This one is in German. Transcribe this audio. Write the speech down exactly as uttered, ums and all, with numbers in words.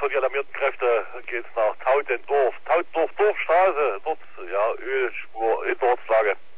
für die alarmierten Kräfte geht's nach Tautendorf. Tautendorf, Dorfstraße, dort, ja, Ölspur in der Ortslage.